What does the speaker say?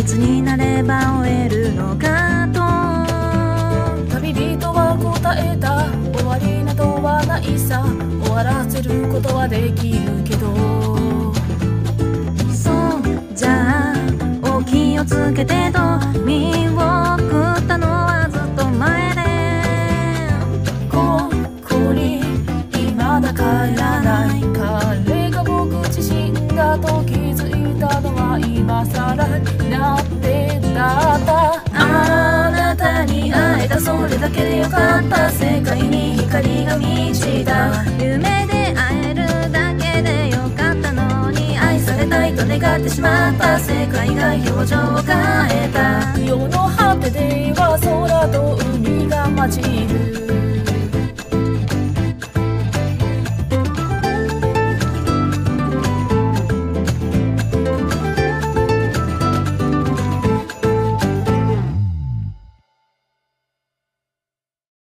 つになれば終えるのかと。 旅人は答えた。終わりなどはないさ。終わらせることはできるけど。 そうじゃあお気をつけてと見送ったのはずっと前で、 ここに未だ帰らない彼が僕自身だと気づいたのは今更になってだった。 あなたに会えた、それだけでよかった。世界に光が満ちた。夢で会えるだけでよかったのに、愛されたいと願ってしまった。世界が表情を変えた。 世の果てでは空と海が混じる。